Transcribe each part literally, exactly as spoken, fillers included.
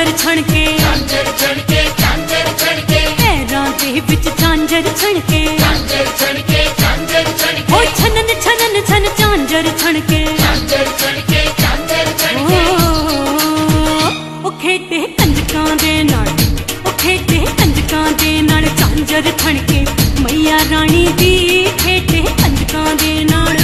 झांझर छणके, झांझर छणके, झांझर छणके, पैरां दे विच झांझर छणके, झांझर छणके, झांझर छणके, ओ छनन छनन छन झांझर छणके, झांझर छणके, झांझर छणके। ओ खेते कंजकां दे नाल, ओ खेते कंजकां दे नाल झांझर छणके, मैया रानी दी खेते कंजकां दे नाल।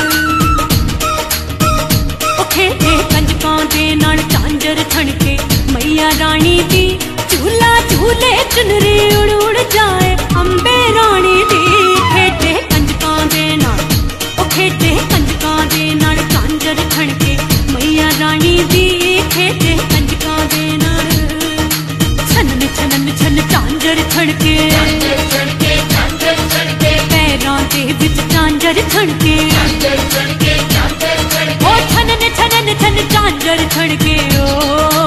ओ खेते कंजकां दे नाल झांझर छणके, मैया रानी दी झूला झूले चुनरी उड़ उड़ जाए, अंबे रानी दी खेते कंजकां दे नाल, ओ खेते कंजकां दे नाल झांझर छणके, मैया रानी दी खेते कंजकां दे नाल। छनन छनन छन झांझर छणके, झांझर छणके, झांझर छणके, पैरां दे विच झांझर छणके, झांझर छणके, झांझर छणके। ओ छनन छनन छन झांझर छणके। ओ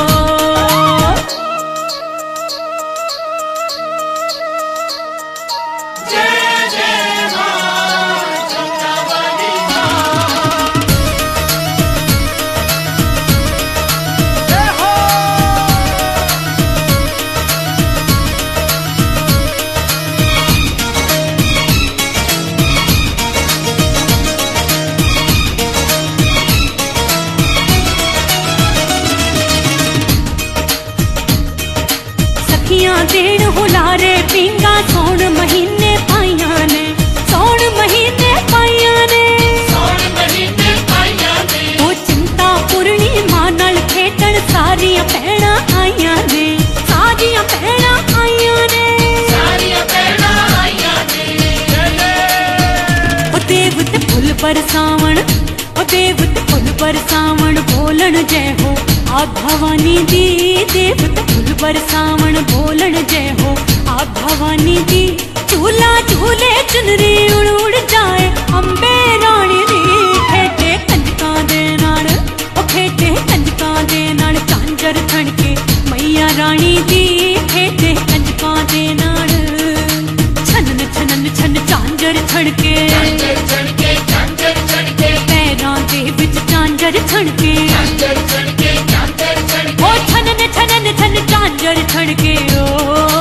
जय जय मां जोतावाली मां, जय हो। सखियां देण हुलारे पींगा सौण महीने पाइयां ने, सौण महीने पाइयां ने, सौण महीने पाइयां ने, ओ चिंता पूर्णिमा नाल खेडण सारियां भैणां आइयां ने, सारियां भैणां आइयां ने। सारियां भैणां आइयां ने। जय जय। ओ देव ते फुल बरसावण, ओ देव ते फुल बरसावण बोलण जय हो, आ भवानी दी देव ते फुल बरसावण बोलण जय हो, आ भवानी दी झूला झूले चुनरी उड़ उड़ जाए, अंबे रानी दी खेते कंजकां दे नाल, ओ खेते कंजकां दे नाल झांझर छणके, मैया रानी दी खेते कंजकां दे नाल। छनन छनन छन झांझर छणके, झांझर छणके, झांझर छणके, पैरां दे विच झांझर छणके, झांझर छणके, झांझर छणके। ओ छनन छनन छन झांझर छणके। ओ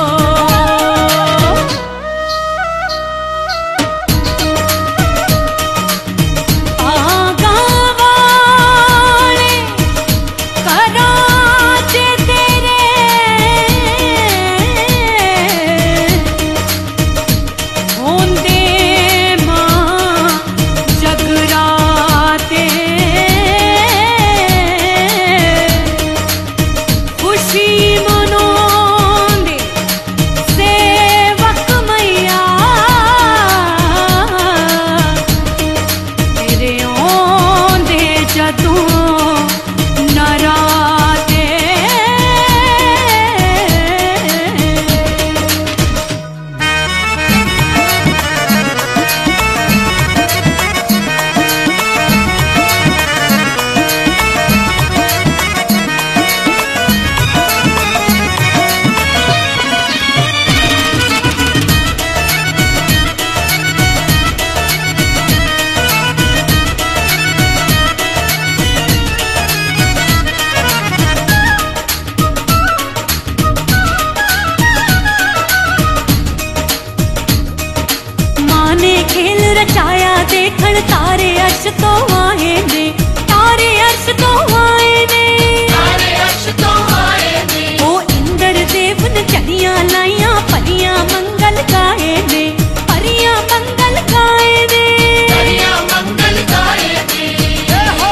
खेल रचाया देखण तारे अर्श तो आए ने, तारे अर्श तो आए ने, तारे अर्श तो आए ने। ओ इंद्र देव ने चढ़ियां लाइयां परियां मंगल गाए ने, परियां मंगल गाए ने, परियां मंगल गाए ने। जय हो।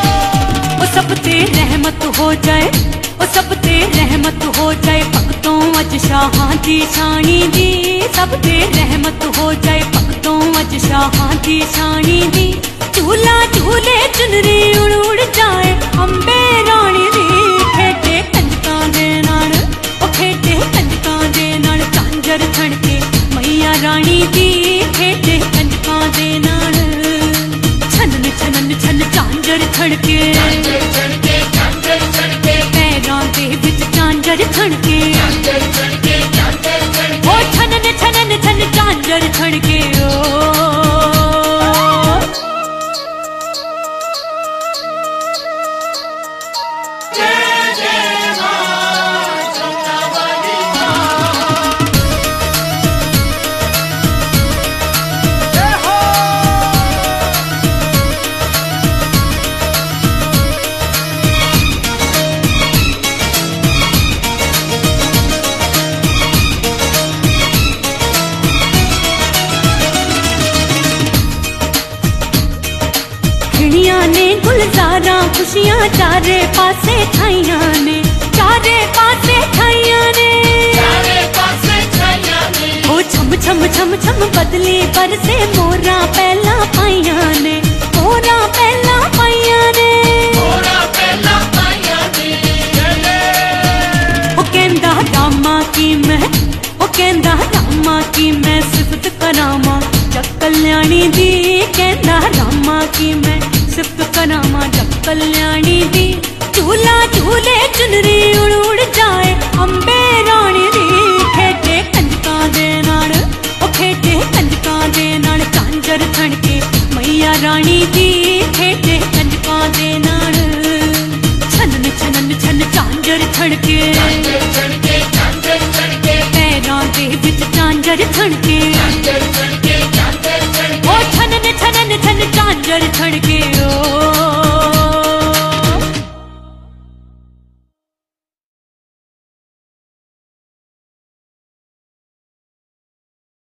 ओ सब ते रहमत हो जाए, ओ सब ते रहमत हो जाए, भक्तों अज शाहां दी शानी दी, सब ते रहमत हो जाए, भक्तों अज शाहां दी शानी दी। झूला झूले चुनरी उड़ उड़ जाए, अंबे रानी दी खेते कंजकां दे नाल, ओ खेते कंजकां दे नाल झांझर छणके, मैया रानी दी खेते कंजकां दे नाल। छनन छनन छन झांझर छणके, झांझर छणके, झांझर छणके, पैरां दे विच झांझर छणके, झांझर छणके, झांझर छणके। ओ छनन छनन छन झांझर छणके। ओ गुलजारा खुशियां चारे पासे छाइयां ने, चारे पासे छाइयां ने, चारे पासे छाइयां ने। ओ छम छम छम छम बदली बरसे मोरा पहला पाइयां ने, मोरा पहला पाइयां ने, मोरा पहला पाइयां ने। ओ कहंदा रामा की मैं, ओ कहंदा रामा की मैं सिफत करामा जग कल्याणी दी, कहंदा रामा की मैं सिफत करामा जग कल्याणी दी। झूला झूले चुनरी उड़ उड़ जाए अंबे रानी दी, खेडे कंजकां दे नाल, ओ खेडे कंजकां दे नाल झांझर छणके मैया रानी दी, खेडे कंजकां दे नाल छनन छनन छन झांझर छणके, झांझर छणके, झांझर छणके, पैरां दे विच झांझर छणके, झांझर छणके, झांझर छणके। ओ छनन छनन छन झांझर छणके ओ